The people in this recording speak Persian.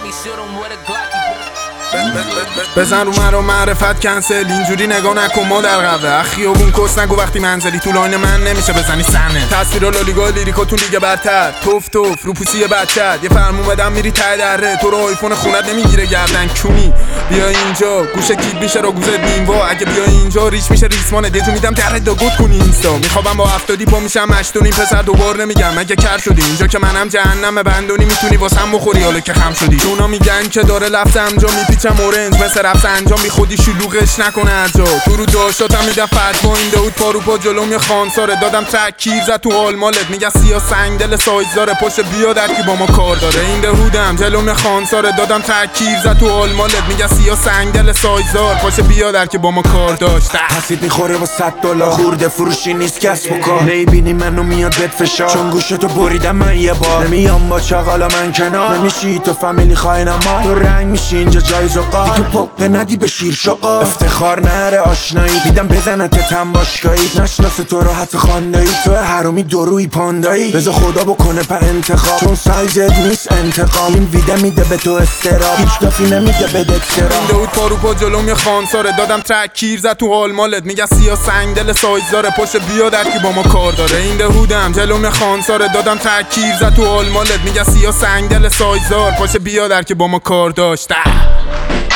بزن رو مرا معرفت کنسل، اینجوری نگاه نکن ما در قبه خیابون کس نگو وقتی منزلی تو لاین من نمیشه بزنی سنه تصویر لالیگا لیریکاتون لیگ برتر توف توف رو پوسی بچت یه فرمون بدم میری ته دره تو رو آیفون خونت نمیگیره گردن کونی بیا اینجا گوشه کیل میشه رو گوزت نیموا اگه بیا اینجا ریش میشه ریسمانه دیجو میدم درت دا گود کنی اینستا میخوابم با 70 پا میشم 8 پسر دوبار نمیگم اگه کر شدی اینجا که منم جهنم بندونی میتونی واسم بخوری حالا که خم شدی اونا میگن که داره لفظ انجام میپیچم اورنج مثل رفس انجام بی خودی شلوغش نکنه هر جا تو رو داشتم میدم فتوا این داود پارو پا جلوم یه خانساره دادم تک کیر زد تو حال مالت میگه سیاه سنگ دل سایز داره پشت بیا در کی با ما کار داره این دهودم جلوم یه خانساره دادم تک کیر زد تو حال مالت میگه سیاه سنگ دل سایز دار پشت بیا در کی با ما کار داشت حسید میخوره با $100 خورده فروشی نیست کسب و کار نمیبینی منو میاد بهت فشار چون گوشتو بریدم من یه بار نمیام با چاقالا من کنار نمیشی تو فامیلی خواهینم ما تو رنگ میشی اینجا جای زقا دیگه پاپ ندی به شیر شقا افتخار نره آشنایی دیدم بزنت تن باشگاهی نشناس تو رو حتی خواندایی تو حرومی دروی پاندایی بذار خدا بکنه په انتخاب چون سایزت نیست انتقام این ویده میده به تو استراب هیچ دافی نمیده به دکترام این دهود پارو پا جلوم یه خانساره دادم تک کیر زد تو حال مالت میگه سیاه سنگ دل سایز داره پشت بیا در کی با ما کار داره این دهودم جلوم یه خانساره دادم تک کیر زد تو حال مالت میگه سیاه سنگ دل سایز دار پشت بیا در کی با ما کار داشت